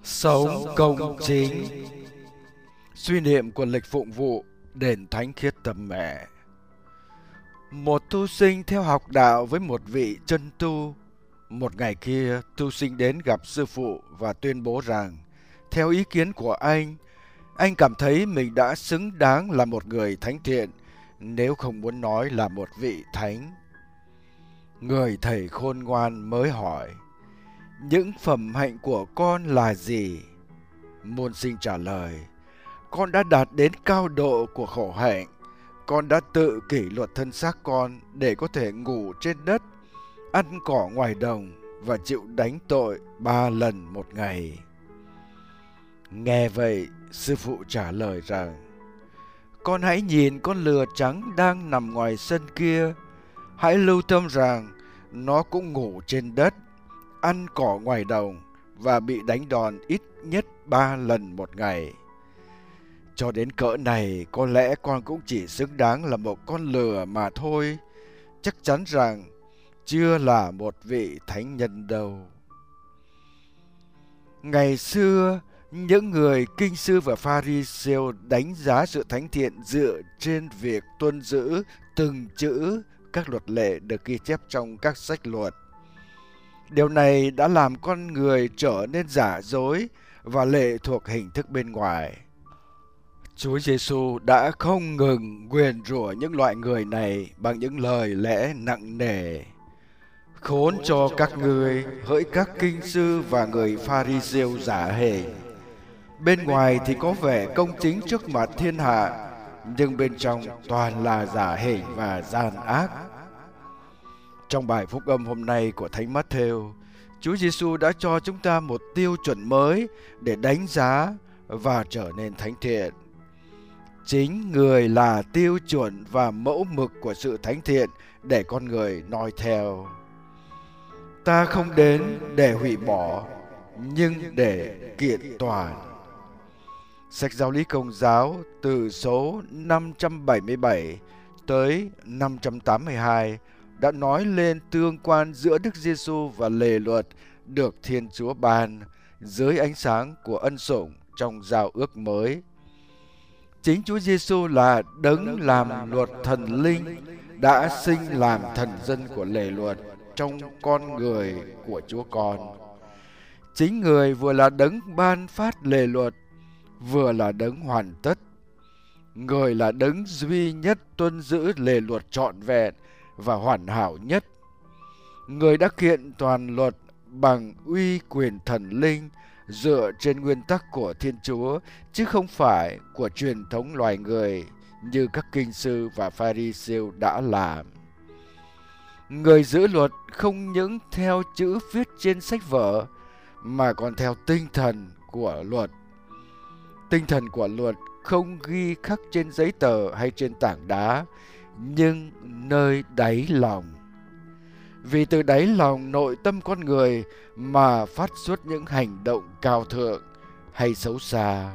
Sống công chính. Suy niệm của lịch phụng vụ đền Thánh Khiết Tâm Mẹ. Một tu sinh theo học đạo với một vị chân tu. Một ngày kia, tu sinh đến gặp sư phụ và tuyên bố rằng, theo ý kiến của anh cảm thấy mình đã xứng đáng là một người thánh thiện, nếu không muốn nói là một vị thánh. Người thầy khôn ngoan mới hỏi, những phẩm hạnh của con là gì? Môn sinh trả lời, con đã đạt đến cao độ của khổ hạnh. Con đã tự kỷ luật thân xác con để có thể ngủ trên đất, ăn cỏ ngoài đồng và chịu đánh tội 3 lần một ngày. Nghe vậy, sư phụ trả lời rằng, con hãy nhìn con lừa trắng đang nằm ngoài sân kia. Hãy lưu tâm rằng nó cũng ngủ trên đất, ăn cỏ ngoài đồng và bị đánh đòn ít nhất 3 lần một ngày. Cho đến cỡ này, có lẽ con cũng chỉ xứng đáng là một con lừa mà thôi. Chắc chắn rằng chưa là một vị thánh nhân đâu. Ngày xưa, những người kinh sư và Pha-ri-siêu đánh giá sự thánh thiện dựa trên việc tuân giữ từng chữ các luật lệ được ghi chép trong các sách luật. Điều này đã làm con người trở nên giả dối và lệ thuộc hình thức bên ngoài. Chúa Giêsu đã không ngừng nguyền rủa những loại người này bằng những lời lẽ nặng nề. Khốn cho các ngươi, hỡi các kinh sư và người Pha-ri-siêu giả hình. Bên ngoài thì có vẻ công chính trước mặt thiên hạ, nhưng bên trong toàn là giả hình và gian ác. Trong bài phúc âm hôm nay của Thánh Mát-thêu, Chúa Giêsu đã cho chúng ta một tiêu chuẩn mới để đánh giá và trở nên thánh thiện. Chính người là tiêu chuẩn và mẫu mực của sự thánh thiện để con người noi theo. Ta không đến để hủy bỏ, nhưng để kiện toàn. Sách Giáo lý Công giáo từ số 577 tới 582 đã nói lên tương quan giữa Đức Giêsu và lề luật được Thiên Chúa ban dưới ánh sáng của ân sủng trong giao ước mới. Chính Chúa Giêsu là đấng làm luật thần linh, đã sinh làm thần dân của lề luật trong con người của Chúa Con. Chính người vừa là đấng ban phát lề luật, vừa là đấng hoàn tất. Người là đấng duy nhất tuân giữ lề luật trọn vẹn và hoàn hảo nhất. Người đã kiện toàn luật bằng uy quyền thần linh dựa trên nguyên tắc của Thiên Chúa, chứ không phải của truyền thống loài người như các kinh sư và Pha-ri-siêu đã làm. Người giữ luật không những theo chữ viết trên sách vở, mà còn theo tinh thần của luật. Tinh thần của luật không ghi khắc trên giấy tờ hay trên tảng đá, nhưng nơi đáy lòng. Vì từ đáy lòng nội tâm con người mà phát xuất những hành động cao thượng hay xấu xa.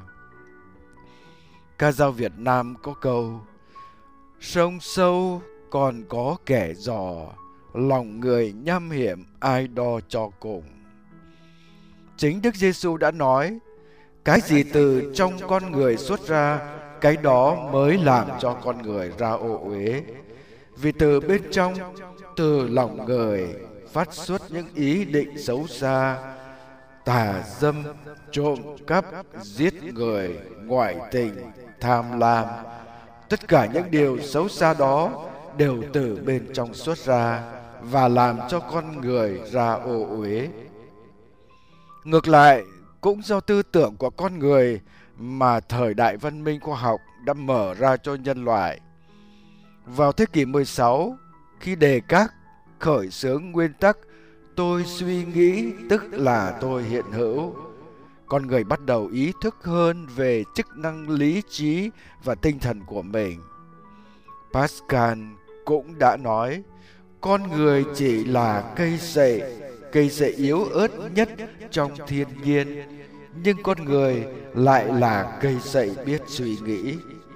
Ca dao Việt Nam có câu, sông sâu còn có kẻ dò, lòng người nham hiểm ai đo cho cùng. Chính Đức Giêsu đã nói, cái gì từ trong con người xuất ra, cái đó mới làm cho con người ra ô uế. Vì từ bên trong, từ lòng người phát xuất những ý định xấu xa, tà dâm, trộm cắp, giết người, ngoại tình, tham lam. Tất cả những điều xấu xa đó đều từ bên trong xuất ra và làm cho con người ra ô uế. Ngược lại, cũng do tư tưởng của con người mà thời đại văn minh khoa học đã mở ra cho nhân loại. Vào thế kỷ 16, khi Descartes khởi xướng nguyên tắc tôi suy nghĩ tức là tôi hiện hữu, con người bắt đầu ý thức hơn về chức năng lý trí và tinh thần của mình. Pascal cũng đã nói, con người chỉ là cây sậy yếu ớt nhất trong thiên nhiên, nhưng con người lại là cây sậy biết suy nghĩ.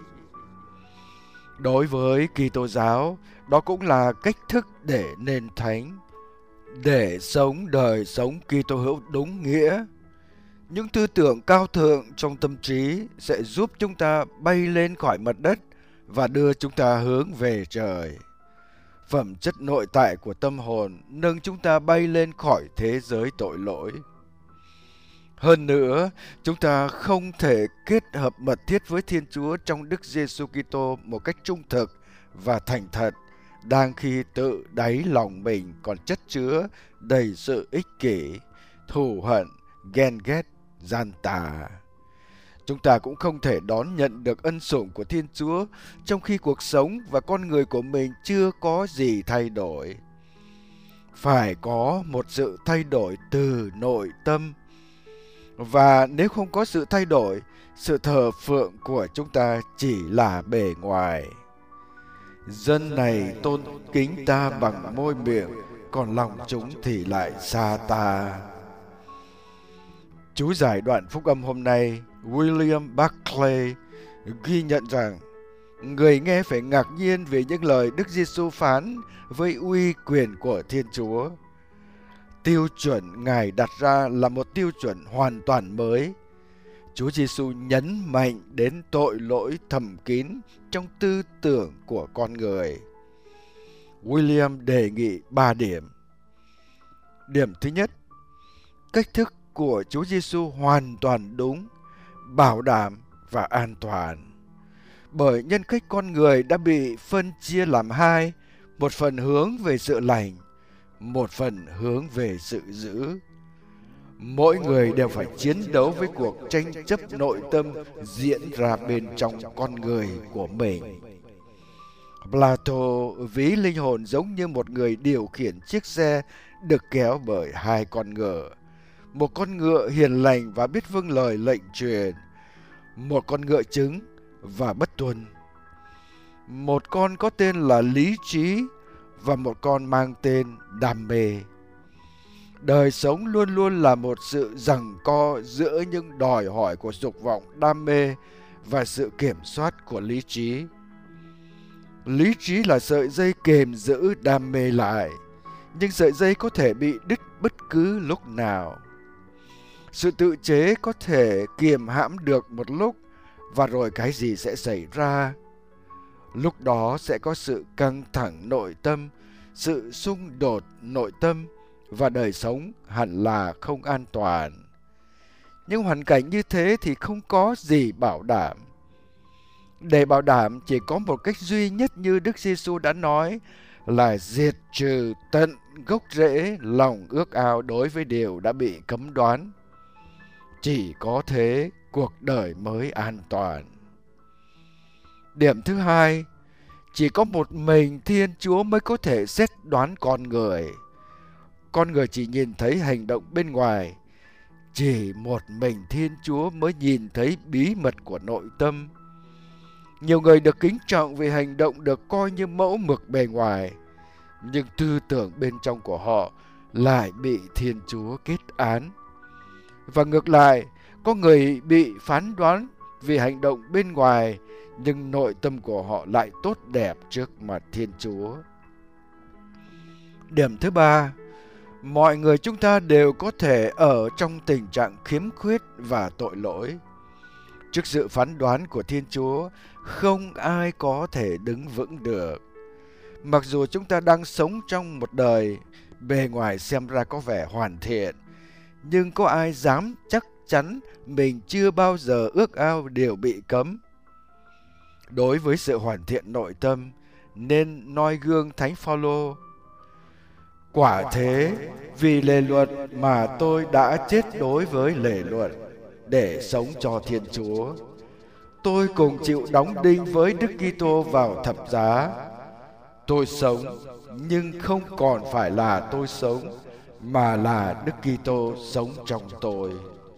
Đối với Kitô giáo, đó cũng là cách thức để nên thánh, để sống đời sống Kitô hữu đúng nghĩa. Những tư tưởng cao thượng trong tâm trí sẽ giúp chúng ta bay lên khỏi mặt đất và đưa chúng ta hướng về trời. Phẩm chất nội tại của tâm hồn nâng chúng ta bay lên khỏi thế giới tội lỗi. Hơn nữa, chúng ta không thể kết hợp mật thiết với Thiên Chúa trong Đức Giêsu Kitô một cách trung thực và thành thật, đang khi tự đáy lòng mình còn chất chứa đầy sự ích kỷ, thù hận, ghen ghét, gian tà. Chúng ta cũng không thể đón nhận được ân sủng của Thiên Chúa trong khi cuộc sống và con người của mình chưa có gì thay đổi. Phải có một sự thay đổi từ nội tâm. Và nếu không có sự thay đổi, sự thờ phượng của chúng ta chỉ là bề ngoài. Dân này tôn kính ta bằng môi miệng, còn lòng chúng thì lại xa ta. Chú giải đoạn phúc âm hôm nay, William Barclay ghi nhận rằng người nghe phải ngạc nhiên về những lời Đức Giêsu phán với uy quyền của Thiên Chúa. Tiêu chuẩn Ngài đặt ra là một tiêu chuẩn hoàn toàn mới. Chúa Giêsu nhấn mạnh đến tội lỗi thầm kín trong tư tưởng của con người. William đề nghị 3 điểm. Điểm thứ nhất, cách thức của Chúa Giêsu hoàn toàn đúng, bảo đảm và an toàn. Bởi nhân cách con người đã bị phân chia làm hai, một phần hướng về sự lành, một phần hướng về sự dữ. Mỗi người đều phải chiến đấu với cuộc tranh chấp nội tâm diễn ra bên trong con người của mình. Plato ví linh hồn giống như một người điều khiển chiếc xe được kéo bởi 2 con ngựa. Một con ngựa hiền lành và biết vâng lời lệnh truyền, một con ngựa trứng và bất tuân. Một con có tên là lý trí và một con mang tên đam mê. Đời sống luôn luôn là một sự giằng co giữa những đòi hỏi của dục vọng đam mê và sự kiểm soát của lý trí. Lý trí là sợi dây kềm giữ đam mê lại, nhưng sợi dây có thể bị đứt bất cứ lúc nào. Sự tự chế có thể kiềm hãm được một lúc, và rồi cái gì sẽ xảy ra? Lúc đó sẽ có sự căng thẳng nội tâm, sự xung đột nội tâm, và đời sống hẳn là không an toàn. Nhưng hoàn cảnh như thế thì không có gì bảo đảm. Để bảo đảm chỉ có một cách duy nhất như Đức Giêsu đã nói là diệt trừ tận gốc rễ lòng ước ao đối với điều đã bị cấm đoán. Chỉ có thế cuộc đời mới an toàn. Điểm thứ hai, chỉ có một mình Thiên Chúa mới có thể xét đoán con người. Con người chỉ nhìn thấy hành động bên ngoài. Chỉ một mình Thiên Chúa mới nhìn thấy bí mật của nội tâm. Nhiều người được kính trọng vì hành động được coi như mẫu mực bề ngoài, nhưng tư tưởng bên trong của họ lại bị Thiên Chúa kết án. Và ngược lại, có người bị phán đoán vì hành động bên ngoài, nhưng nội tâm của họ lại tốt đẹp trước mặt Thiên Chúa. Điểm thứ ba, mọi người chúng ta đều có thể ở trong tình trạng khiếm khuyết và tội lỗi. Trước sự phán đoán của Thiên Chúa, không ai có thể đứng vững được. Mặc dù chúng ta đang sống trong một đời bề ngoài xem ra có vẻ hoàn thiện, nhưng có ai dám chắc chắn mình chưa bao giờ ước ao điều bị cấm? Đối với sự hoàn thiện nội tâm, nên noi gương Thánh Phaolô. Quả thế, vì lề luật mà tôi đã chết đối với lề luật để sống cho Thiên Chúa. Tôi cùng chịu đóng đinh với Đức Kitô vào thập giá. Tôi sống, nhưng không còn phải là tôi sống, mà là Đức Kitô sống trong tôi.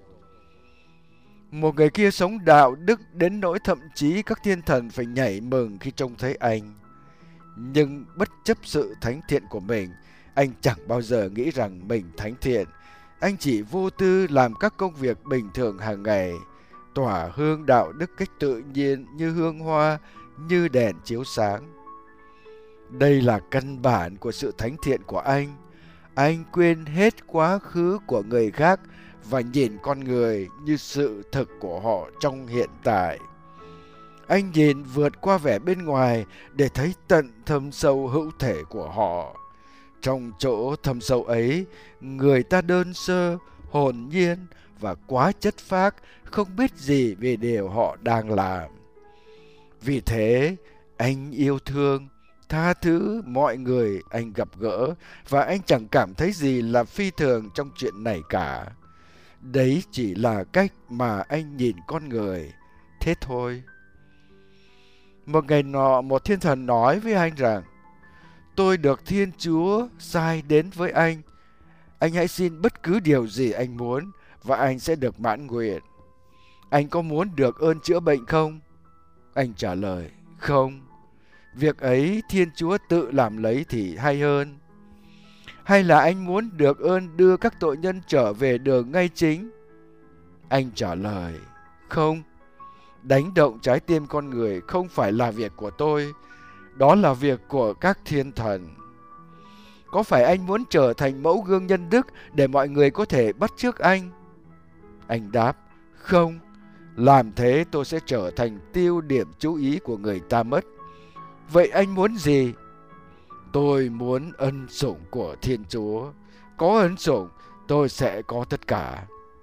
Một người kia sống đạo đức đến nỗi thậm chí các thiên thần phải nhảy mừng khi trông thấy anh. Nhưng bất chấp sự thánh thiện của mình, anh chẳng bao giờ nghĩ rằng mình thánh thiện. Anh chỉ vô tư làm các công việc bình thường hàng ngày, tỏa hương đạo đức cách tự nhiên như hương hoa, như đèn chiếu sáng. Đây là căn bản của sự thánh thiện của anh. Anh quên hết quá khứ của người khác và nhìn con người như sự thực của họ trong hiện tại. Anh nhìn vượt qua vẻ bên ngoài để thấy tận thâm sâu hữu thể của họ. Trong chỗ thâm sâu ấy, người ta đơn sơ, hồn nhiên và quá chất phác, không biết gì về điều họ đang làm. Vì thế, anh yêu thương, tha thứ mọi người anh gặp gỡ và anh chẳng cảm thấy gì là phi thường trong chuyện này cả. Đấy chỉ là cách mà anh nhìn con người, thế thôi. Một ngày nọ, một thiên thần nói với anh rằng: tôi được Thiên Chúa sai đến với anh. Anh hãy xin bất cứ điều gì anh muốn và anh sẽ được mãn nguyện. Anh có muốn được ơn chữa bệnh không? Anh trả lời: không. Việc ấy Thiên Chúa tự làm lấy thì hay hơn. Hay là anh muốn được ơn đưa các tội nhân trở về đường ngay chính? Anh trả lời: không. Đánh động trái tim con người không phải là việc của tôi, đó là việc của các thiên thần. Có phải anh muốn trở thành mẫu gương nhân đức để mọi người có thể bắt chước anh? Anh đáp: không. Làm thế tôi sẽ trở thành tiêu điểm chú ý của người ta mất. Vậy anh muốn gì? Tôi muốn ân sủng của Thiên Chúa. Có ân sủng, tôi sẽ có tất cả.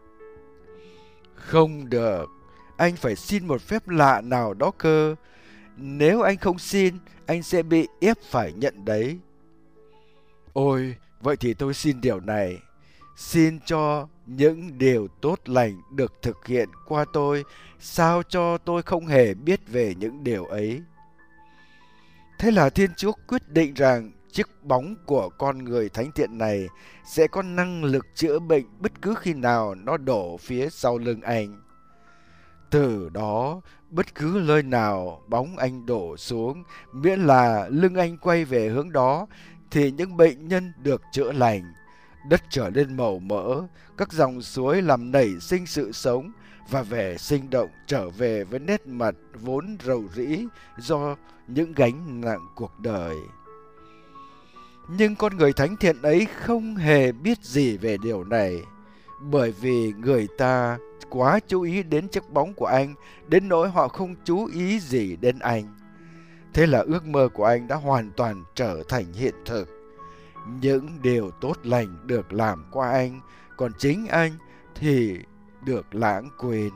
Không được. Anh phải xin một phép lạ nào đó cơ. Nếu anh không xin, anh sẽ bị ép phải nhận đấy. Ôi, vậy thì tôi xin điều này. Xin cho những điều tốt lành được thực hiện qua tôi, sao cho tôi không hề biết về những điều ấy. Thế là Thiên Chúa quyết định rằng chiếc bóng của con người thánh thiện này sẽ có năng lực chữa bệnh bất cứ khi nào nó đổ phía sau lưng anh. Từ đó, bất cứ nơi nào bóng anh đổ xuống, miễn là lưng anh quay về hướng đó, thì những bệnh nhân được chữa lành. Đất trở nên màu mỡ, các dòng suối làm nảy sinh sự sống và vẻ sinh động trở về với nét mặt vốn rầu rĩ do những gánh nặng cuộc đời. Nhưng con người thánh thiện ấy không hề biết gì về điều này, bởi vì người ta quá chú ý đến chiếc bóng của anh đến nỗi họ không chú ý gì đến anh. Thế là ước mơ của anh đã hoàn toàn trở thành hiện thực. Những điều tốt lành được làm qua anh, còn chính anh thì được lãng quên.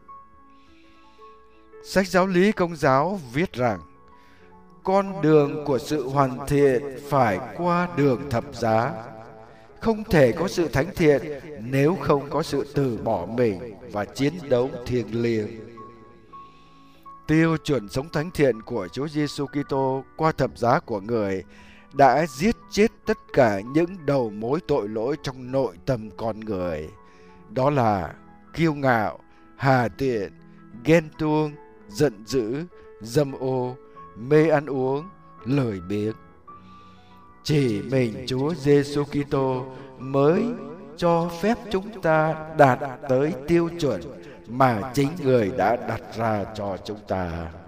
Sách Giáo lý Công giáo viết rằng: con đường của sự hoàn thiện phải qua đường thập giá. Không thể có sự thánh thiện nếu không có sự từ bỏ mình và chiến đấu thiêng liêng. Tiêu chuẩn sống thánh thiện của Chúa Giêsu Kitô qua thập giá của người đã giết chết tất cả những đầu mối tội lỗi trong nội tâm con người. Đó là kiêu ngạo, hà tiện, ghen tuông, giận dữ, dâm ô, mê ăn uống, lười biếng. Chỉ mình Chúa Giêsu Kitô mới cho phép chúng ta đạt tới tiêu chuẩn mà chính người đã đặt ra cho chúng ta.